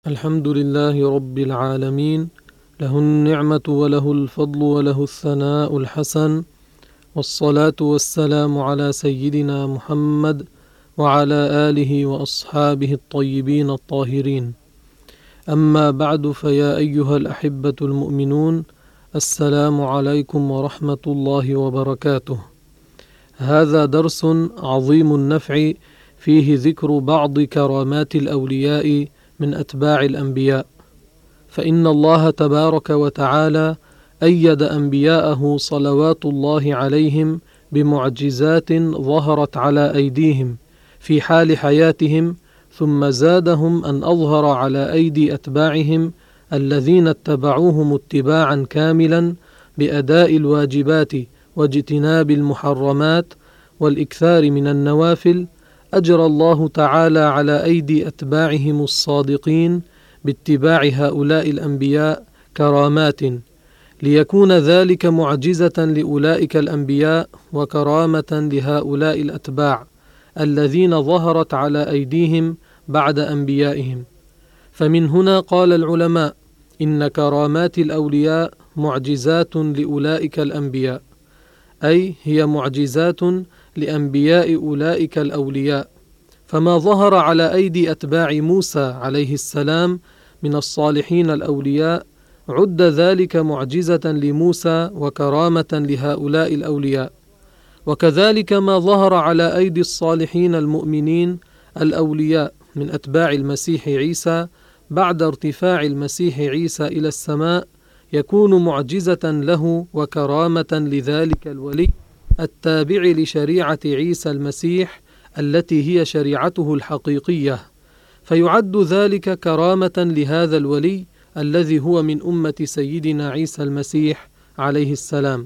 الحمد لله رب العالمين، له النعمة وله الفضل وله الثناء الحسن، والصلاة والسلام على سيدنا محمد وعلى آله وأصحابه الطيبين الطاهرين. أما بعد، فيا أيها الأحبة المؤمنون، السلام عليكم ورحمة الله وبركاته. هذا درس عظيم النفع فيه ذكر بعض كرامات الأولياء من أتباع الأنبياء، فإن الله تبارك وتعالى أيد أنبياءه صلوات الله عليهم بمعجزات ظهرت على أيديهم في حال حياتهم، ثم زادهم أن أظهر على أيدي أتباعهم الذين اتبعوهم اتباعا كاملا بأداء الواجبات واجتناب المحرمات والإكثار من النوافل. أجرى الله تعالى على أيدي أتباعهم الصادقين باتباع هؤلاء الأنبياء كرامات، ليكون ذلك معجزة لأولئك الأنبياء وكرامة لهؤلاء الأتباع الذين ظهرت على أيديهم بعد أنبيائهم. فمن هنا قال العلماء إن كرامات الأولياء معجزات لأولئك الأنبياء، أي هي معجزات لأنبياء أولئك الأولياء. فما ظهر على أيدي أتباع موسى عليه السلام من الصالحين الأولياء عد ذلك معجزة لموسى وكرامة لهؤلاء الأولياء، وكذلك ما ظهر على أيدي الصالحين المؤمنين الأولياء من أتباع المسيح عيسى بعد ارتفاع المسيح عيسى إلى السماء يكون معجزة له وكرامة لذلك الولي التابع لشريعة عيسى المسيح التي هي شريعته الحقيقية، فيعد ذلك كرامة لهذا الولي الذي هو من أمة سيدنا عيسى المسيح عليه السلام.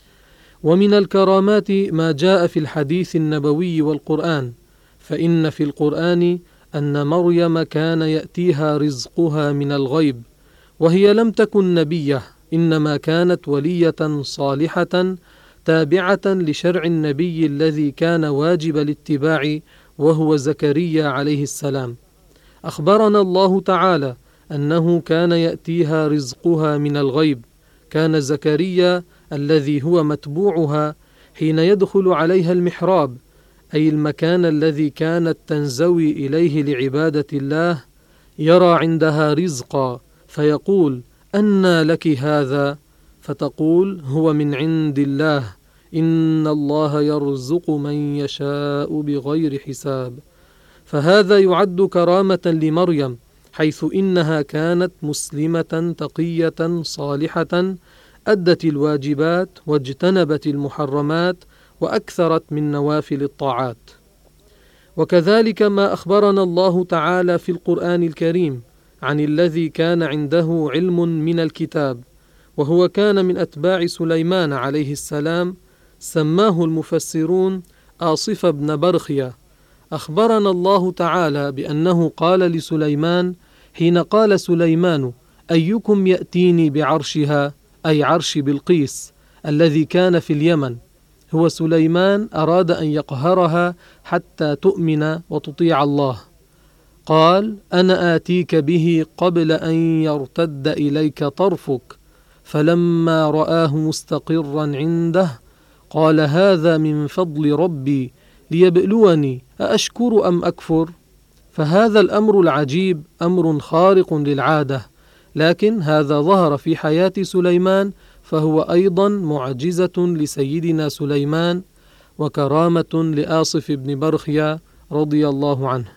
ومن الكرامات ما جاء في الحديث النبوي والقرآن، فإن في القرآن أن مريم كان يأتيها رزقها من الغيب، وهي لم تكن نبية، إنما كانت ولية صالحة تابعة لشرع النبي الذي كان واجب الاتباع، وهو زكريا عليه السلام. أخبرنا الله تعالى أنه كان يأتيها رزقها من الغيب. كان زكريا الذي هو متبوعها حين يدخل عليها المحراب، أي المكان الذي كانت تنزوي إليه لعبادة الله، يرى عندها رزقا فيقول: أنى لك هذا؟ فتقول: هو من عند الله، إن الله يرزق من يشاء بغير حساب. فهذا يعد كرامة لمريم، حيث إنها كانت مسلمة تقية صالحة أدت الواجبات واجتنبت المحرمات وأكثرت من نوافل الطاعات. وكذلك ما أخبرنا الله تعالى في القرآن الكريم عن الذي كان عنده علم من الكتاب، وهو كان من أتباع سليمان عليه السلام، سماه المفسرون آصف بن برخيا. أخبرنا الله تعالى بأنه قال لسليمان حين قال سليمان: أيكم يأتيني بعرشها، أي عرش بلقيس الذي كان في اليمن. هو سليمان أراد أن يقهرها حتى تؤمن وتطيع الله. قال: أنا آتيك به قبل أن يرتد إليك طرفك. فلما رآه مستقرا عنده قال: هذا من فضل ربي ليبلوني أأشكر أم أكفر. فهذا الأمر العجيب أمر خارق للعادة، لكن هذا ظهر في حياة سليمان، فهو أيضا معجزة لسيدنا سليمان وكرامة لآصف بن برخيا رضي الله عنه.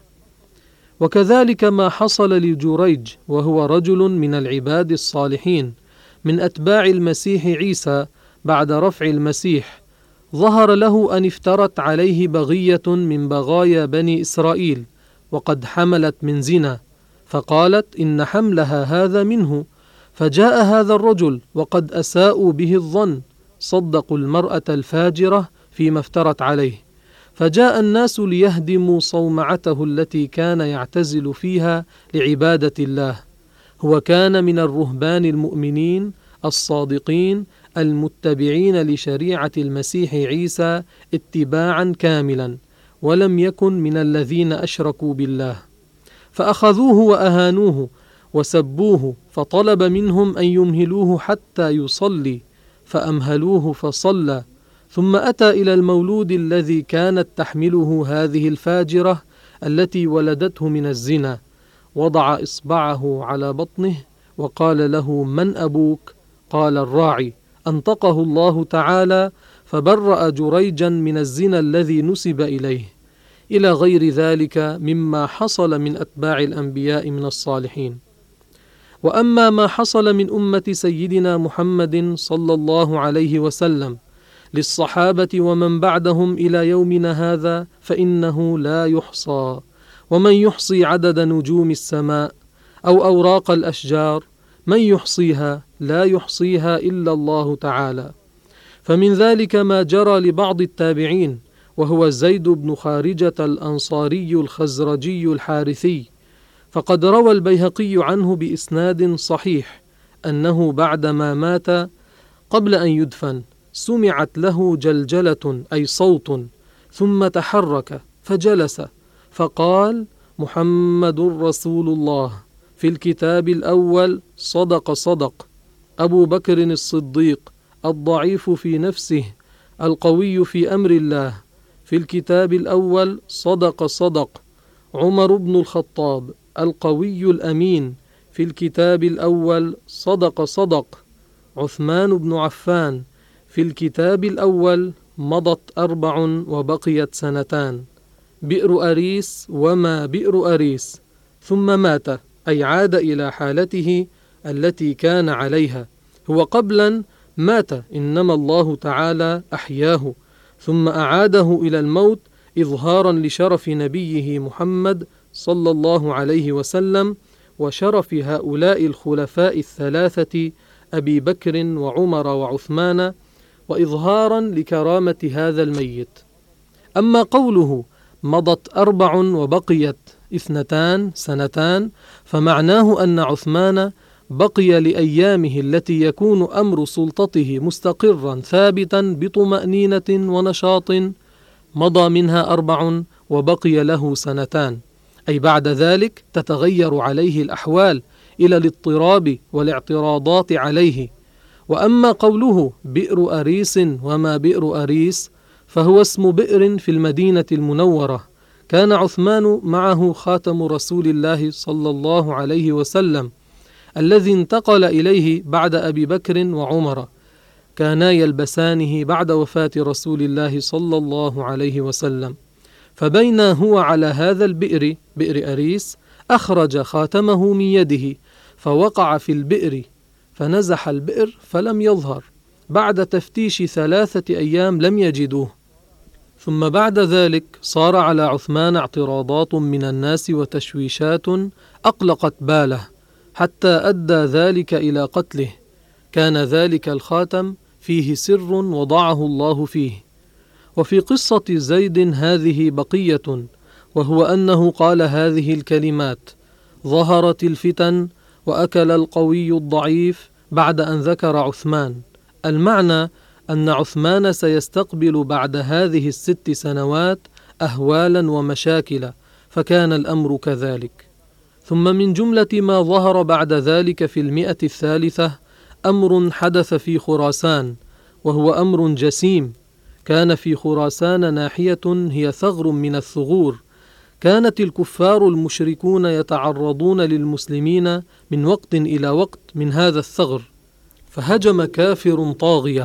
وكذلك ما حصل لجريج، وهو رجل من العباد الصالحين من أتباع المسيح عيسى بعد رفع المسيح. ظهر له أن افترت عليه بغية من بغايا بني إسرائيل، وقد حملت من زنا، فقالت إن حملها هذا منه. فجاء هذا الرجل وقد أساءوا به الظن، صدقوا المرأة الفاجرة فيما افترت عليه، فجاء الناس ليهدموا صومعته التي كان يعتزل فيها لعبادة الله. هو كان من الرهبان المؤمنين الصادقين المتبعين لشريعة المسيح عيسى اتباعا كاملا، ولم يكن من الذين أشركوا بالله. فأخذوه وأهانوه وسبوه، فطلب منهم أن يمهلوه حتى يصلي، فأمهلوه فصلى. ثم أتى إلى المولود الذي كانت تحمله هذه الفاجرة التي ولدته من الزنا، وضع إصبعه على بطنه وقال له: من أبوك؟ قال: الراعي. أنطقه الله تعالى فبرأ جريجا من الزنا الذي نسب إليه، إلى غير ذلك مما حصل من أتباع الأنبياء من الصالحين. وأما ما حصل من أمة سيدنا محمد صلى الله عليه وسلم للصحابة ومن بعدهم إلى يومنا هذا فإنه لا يحصى، ومن يحصي عدد نجوم السماء أو أوراق الأشجار، من يحصيها؟ لا يحصيها إلا الله تعالى. فمن ذلك ما جرى لبعض التابعين، وهو زيد بن خارجة الأنصاري الخزرجي الحارثي، فقد روى البيهقي عنه بإسناد صحيح أنه بعدما مات قبل أن يدفن سمعت له جلجلة أي صوت، ثم تحرك فجلس فقال: محمد رسول الله، في الكتاب الأول صدق صدق، أبو بكر الصديق الضعيف في نفسه القوي في أمر الله، في الكتاب الأول صدق صدق، عمر بن الخطاب القوي الأمين، في الكتاب الأول صدق صدق، عثمان بن عفان، في الكتاب الأول مضت 4 وبقيت 2، بئر أريس وما بئر أريس، ثم مات، أي عاد إلى حالته التي كان عليها. هو قبلا مات، إنما الله تعالى أحياه ثم أعاده إلى الموت إظهارا لشرف نبيه محمد صلى الله عليه وسلم وشرف هؤلاء الخلفاء الثلاثة أبي بكر وعمر وعثمان، وإظهارا لكرامة هذا الميت. أما قوله مضت 4 وبقيت 2 فمعناه أن عثمان بقي لأيامه التي يكون أمر سلطته مستقرا ثابتا بطمأنينة ونشاط، مضى منها 4 وبقي له 2، أي بعد ذلك تتغير عليه الأحوال إلى الاضطراب والاعتراضات عليه. وأما قوله بئر أريس وما بئر أريس فهو اسم بئر في المدينة المنورة، كان عثمان معه خاتم رسول الله صلى الله عليه وسلم الذي انتقل إليه بعد أبي بكر وعمر، كانا يلبسانه بعد وفاة رسول الله صلى الله عليه وسلم. فبين هو على هذا البئر، بئر أريس، أخرج خاتمه من يده فوقع في البئر، فنزح البئر فلم يظهر، بعد تفتيش 3 أيام لم يجدوه. ثم بعد ذلك صار على عثمان اعتراضات من الناس وتشويشات أقلقت باله، حتى أدى ذلك إلى قتله. كان ذلك الخاتم فيه سر وضعه الله فيه. وفي قصة زيد هذه بقية، وهو أنه قال هذه الكلمات: ظهرت الفتن وأكل القوي الضعيف، بعد أن ذكر عثمان. المعنى أن عثمان سيستقبل بعد هذه 6 سنوات أهوالا ومشاكل، فكان الأمر كذلك. ثم من جملة ما ظهر بعد ذلك في 100 الثالثة أمر حدث في خراسان، وهو أمر جسيم. كان في خراسان ناحية هي ثغر من الثغور، كانت الكفار المشركون يتعرضون للمسلمين من وقت إلى وقت من هذا الثغر، فهجم كافر طاغية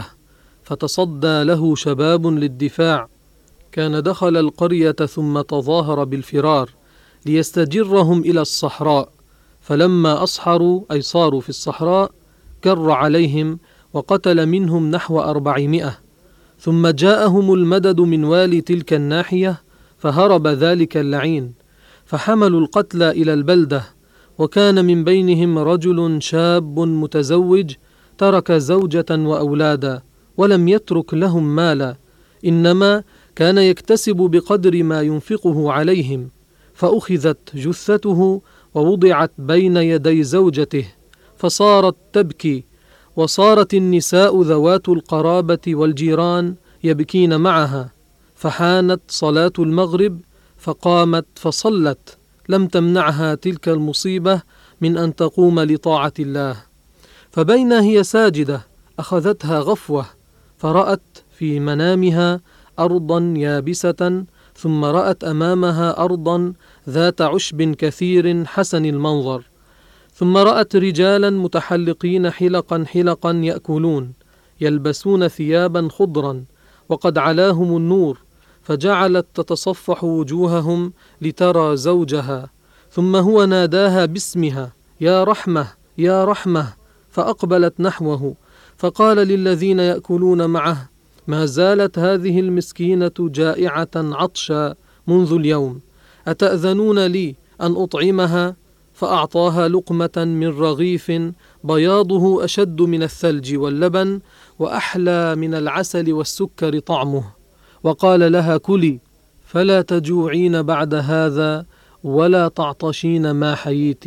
فتصدى له شباب للدفاع، كان دخل القرية ثم تظاهر بالفرار ليستجرهم إلى الصحراء، فلما أصحروا أي صاروا في الصحراء كر عليهم وقتل منهم نحو 400، ثم جاءهم المدد من والي تلك الناحية فهرب ذلك اللعين، فحملوا القتلى إلى البلدة، وكان من بينهم رجل شاب متزوج ترك زوجة وأولادا ولم يترك لهم مالا، إنما كان يكتسب بقدر ما ينفقه عليهم، فأخذت جثته ووضعت بين يدي زوجته فصارت تبكي، وصارت النساء ذوات القرابة والجيران يبكين معها، فحانت صلاة المغرب فقامت فصلت، لم تمنعها تلك المصيبة من أن تقوم لطاعة الله. فبين هي ساجدة أخذتها غفوة، فرأت في منامها أرضا يابسة، ثم رأت أمامها أرضا ذات عشب كثير حسن المنظر، ثم رأت رجالا متحلقين حلقا حلقا يأكلون، يلبسون ثيابا خضرا، وقد علاهم النور، فجعلت تتصفح وجوههم لترى زوجها، ثم هو ناداها باسمها: يا رحمة يا رحمة، فأقبلت نحوه، فقال للذين يأكلون معه: ما زالت هذه المسكينة جائعة عطشا منذ اليوم، أتأذنون لي أن أطعمها؟ فأعطاها لقمة من رغيف بياضه أشد من الثلج واللبن، وأحلى من العسل والسكر طعمه، وقال لها: كلي فلا تجوعين بعد هذا ولا تعطشين ما حييت.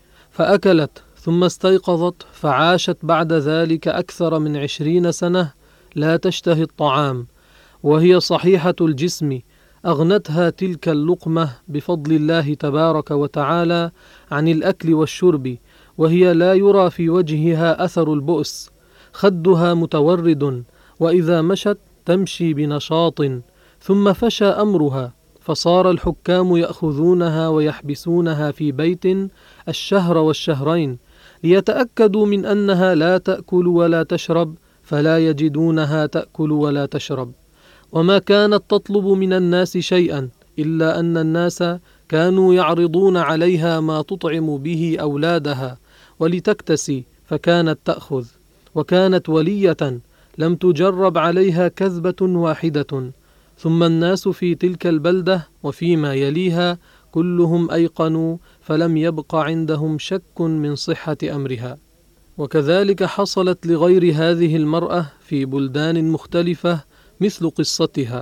فأكلت، ثم استيقظت، فعاشت بعد ذلك أكثر من 20 سنة لا تشتهي الطعام، وهي صحيحة الجسم. أغنتها تلك اللقمة بفضل الله تبارك وتعالى عن الأكل والشرب، وهي لا يرى في وجهها أثر البؤس، خدها متورد، وإذا مشت تمشي بنشاط. ثم فشى أمرها، فصار الحكام يأخذونها ويحبسونها في بيت الشهر والشهرين، ليتأكدوا من أنها لا تأكل ولا تشرب، فلا يجدونها تأكل ولا تشرب. وما كانت تطلب من الناس شيئا، إلا أن الناس كانوا يعرضون عليها ما تطعم به أولادها ولتكتسي، فكانت تأخذ. وكانت ولية لم تجرب عليها كذبة واحدة. ثم الناس في تلك البلدة وفيما يليها كلهم أيقنوا، فلم يبق عندهم شك من صحة أمرها. وكذلك حصلت لغير هذه المرأة في بلدان مختلفة مثل قصتها.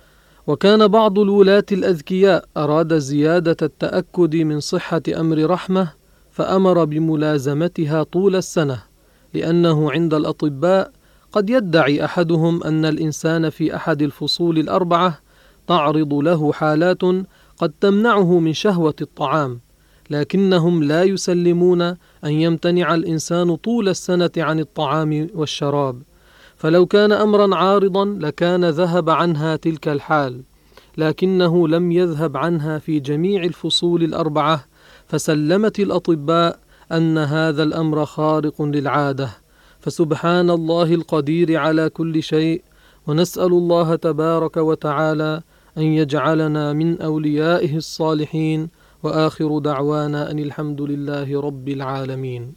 وكان بعض الولاة الأذكياء أراد زيادة التأكد من صحة أمر رحمة، فأمر بملازمتها طول السنة، لأنه عند الأطباء قد يدعي أحدهم أن الإنسان في أحد الفصول 4 تعرض له حالات قد تمنعه من شهوة الطعام، لكنهم لا يسلمون أن يمتنع الإنسان طول السنة عن الطعام والشراب، فلو كان أمرا عارضا لكان ذهب عنها تلك الحال، لكنه لم يذهب عنها في جميع الفصول 4، فسلمت الأطباء أن هذا الأمر خارق للعادة. فسبحان الله القدير على كل شيء، ونسأل الله تبارك وتعالى أن يجعلنا من أوليائه الصالحين، وآخر دعوانا أن الحمد لله رب العالمين.